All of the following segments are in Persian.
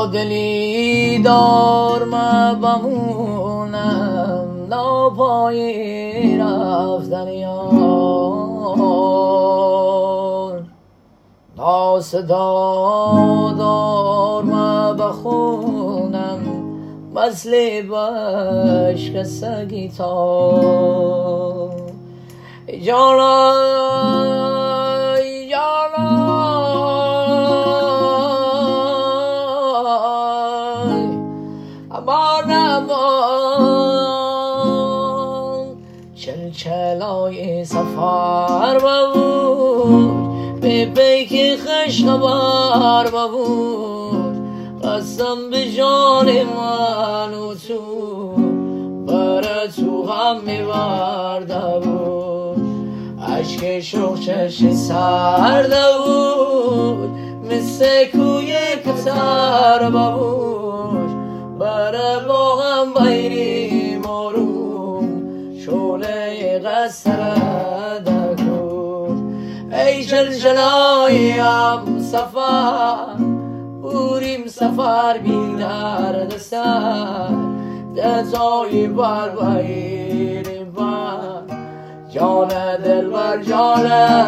با دلی دار ما بمونم ناپای رفتن یار ناصدا دار ما بخونم مثل بشک سگی تا جانا چلچلای سفر ببود به پیک خشخبر ببود قسم به جان من و تو بر تو هم میبرده بود عشق شوق چشم سرده بود مثل کوی کتر ببود بر باغم بیری مارون شوله قصر دکور ای چلچلایم سفر بوریم سفر بی درد سر دتای بر بیریم بر جان دلبر جان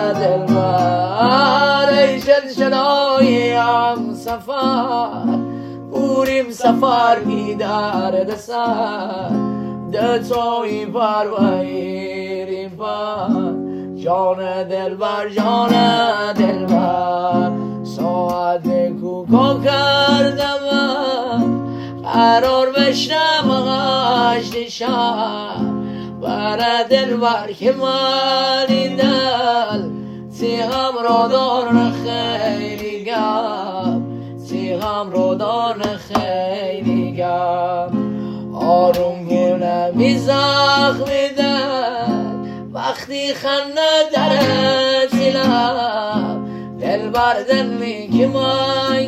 دلبر ای چلچلایم سفر بوریم سفر بی درد سر دتای بر بیریم بر جان دلبر جان دلبر ساعت کوکا کردم قرار بشنم غشت شب بر دلبر که من این دل سیغم را دارن خیلی گم سیغم را دارن خیلی گم آروم گونه زخمی دل وقتی خنده در لب دلبر دلی که من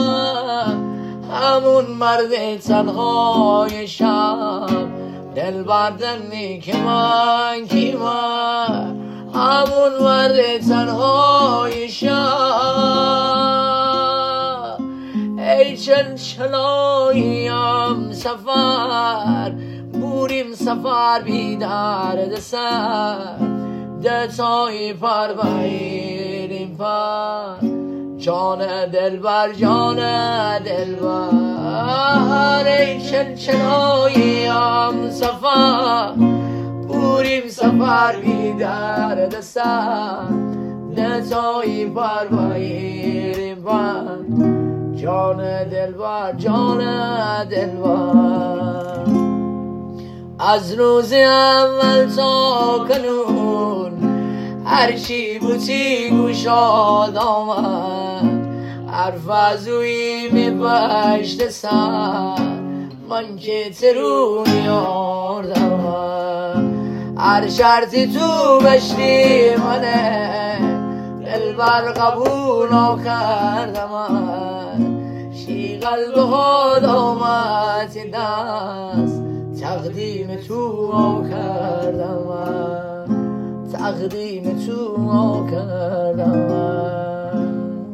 همون مرد تنهای شب دلبر دلی که من همون مرد تنهای شب ای چلچلایم سفر بوریم سفر بی درد سر دتای پر بیریم پر جان دلبر جان دلبر ای چلچلایم سفر بوریم سفر بی درد سر دتای پر بیریم پر جان دلبر جان دلبر از روز اول تا کنون هرچی بوتی گوشاد آمد حرف از اوی می بشت سر من که ترونی آردم هر شرطی تو بشتی منه دلبر قبول نکردم شی قلب ها دامت دست تقدیم تو کردم تقدیم تو کردم